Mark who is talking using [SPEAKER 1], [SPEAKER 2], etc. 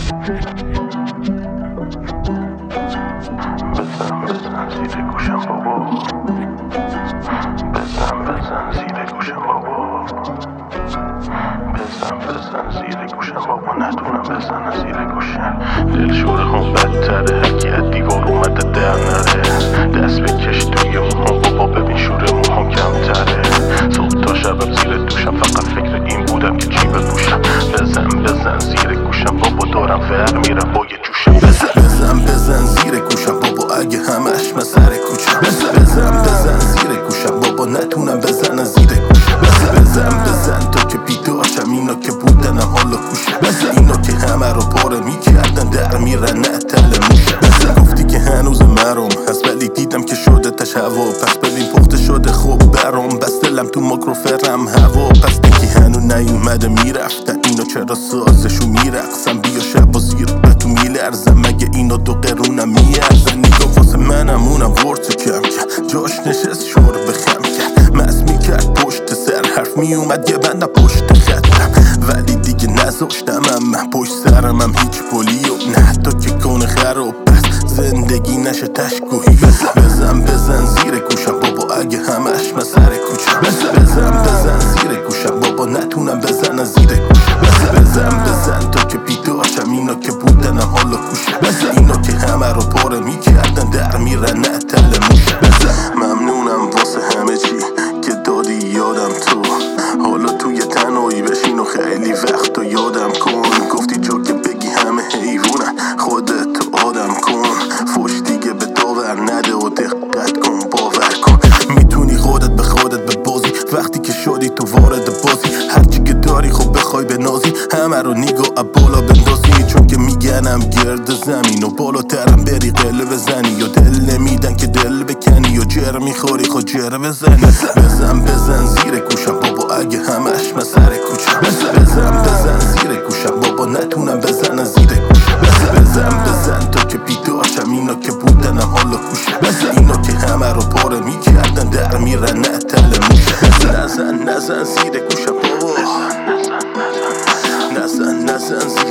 [SPEAKER 1] بزن زیر گوشم بابا، بزن زیر گوشم بابا، بزن زیر گوشم بابا، نتونم بزنم زیر گوشم. دل شوره هم بدتره، هرکی از دیوار اومده در نره. دست بکش توی موهام بابا، ببین شوره موهام کمتره. صبح تا شبم زیر دوشم، فقط فکر این بودم که چی بپوشم. بزن زیر گوشم بابا، دارم فرق میرم با یه جوشم. بزن زیر گوشم بابا، اگه همش من سر کوچم. بزن زیر گوشم بابا، نتونم بزنم زیر گوشم. بزن تا که بیداشم، اینا که بودنم حالا کوشم. اینا که همه رو پاره میکردن در میرن نه تل موشم. گفتی که هنوز مرام هست، ولی دیدم که شده تشوا. پس ببین پخته شده خوب برام، بس دلم تو ماکروفرم هوا. پس دیگه هنو نیومده میرفتن اینا، چرا سازشو میرقصم. بیا شب و زیر به تو میلرزم، مگه اینا دو قرونم میارزن. نگاه واسه منم اونم ورد کم کرد، جاش نشست شور بخم کرد. مس میکرد پشت سر حرف میومد یه بنده پشت خطم، ولی دیگه نذاشتم من پشت سرم هم هیچ پلی و نه تا که کنه خراب. پس زندگی نشه تشکوهی. بزن زیر گوشم بابا، اگه همش من سر کوچم. بزن زیر گوشم بابا، نتونم بزنم زیر گوشم. بزن تا که بیداشم، اینا که بودنم حالا کوشم. اینا که همه رو پاره میکردن در میرن نه تل موشم. ممنونم واسه همه چی که دادی یادم تو، حالا توی تنهایی بشین و خیلی وقتا یادم کن. گفتی جا که بگی همه حیوانن، خودت آدم کن. فوش دیگه به داور نده و دقت کن، باور کن. میتونی خودت به بازی، وقتی که شدی تو وارد بازی. هرچی که داری خب بخوای به نازی، همه رو نگاه بالا بندازی. چون که میگنم گرد زمین و بالاترم بری قله بزنی، یا دل نمیدن که دل بکنی، یا جر میخوری خود جر بزنی. بزن زیر گوشم بابا، اگه همش من سر کوچم. بزن زیر گوشم بابا، نتونم بزنم زیر گوشم. بزن تا که بیداشم، اینا که بودنم حالا کوشم. اینا که همه رو پاره میکردن در میرن نه تل موشم. نزن زیر گوشم بابا، نزن زیر